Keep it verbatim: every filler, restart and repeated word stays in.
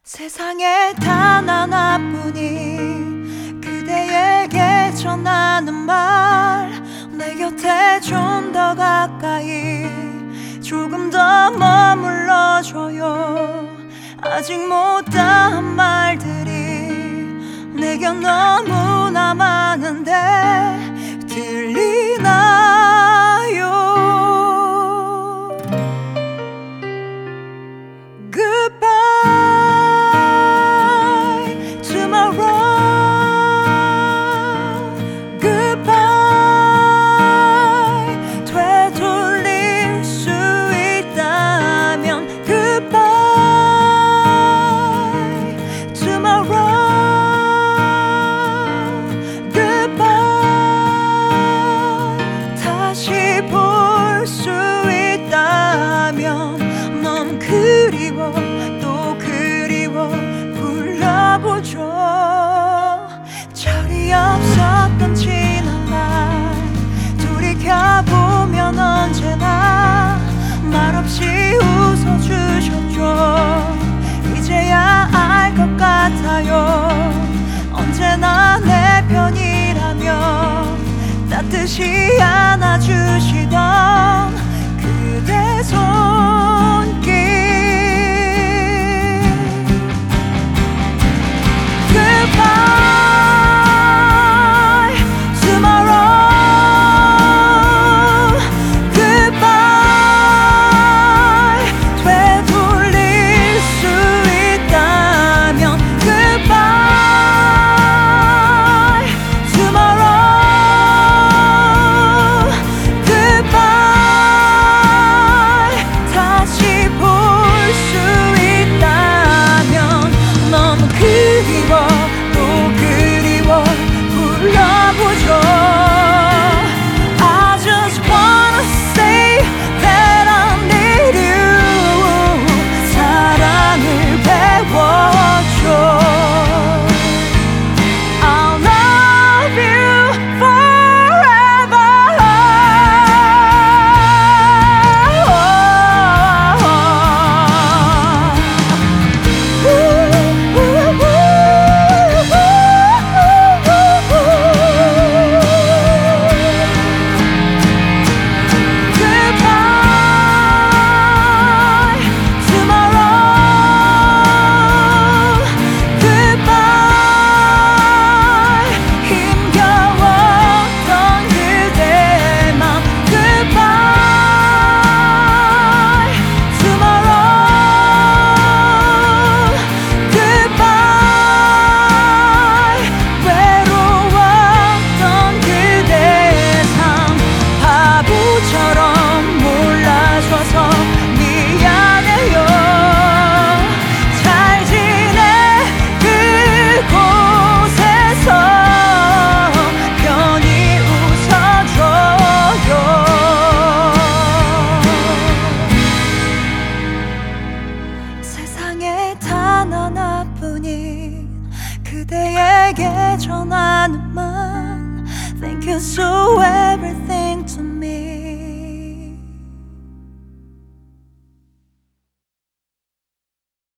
세상에 단 하나뿐인 그대에게 전하는 말, 내 곁에 좀 더 가까이 조금 더 머물러줘요. 아직 못다한 말들이 내겐 너무나 많은데 들리나요? Goodbye tomorrow. Goodbye. 되돌릴 수 있다면 Goodbye tomorrow. Goodbye. 다시 볼 수 있다면 너무 그리워 또 그리워 불러보죠. 철이 없었던 지난 날 돌이켜보면 언제나 말없이 웃어주셨죠. 이제야 알 것 같아요. 언제나 내 편이라면 따뜻이 안아주시던 그대 손길. Goodbye tomorrow. Goodbye. 되돌릴 수 있다면 Goodbye tomorrow. Goodbye. 다시 볼 수 있다면 너무 그리워 또 그리워 불러보죠. I just wanna say that I need you. 사랑을 배워줘. I'll love you forever. Goodbye tomorrow. Goodbye. 힘겨웠던 그대 맘 Goodbye tomorrow. Goodbye. 외로웠던 그대 삶 바보처럼 몰라줘서 미안해요. 잘 지내 그곳에서 편히 웃어줘요. 세상에 단 하나뿐인 그대에게 전하는 말, Thank you so everything to me.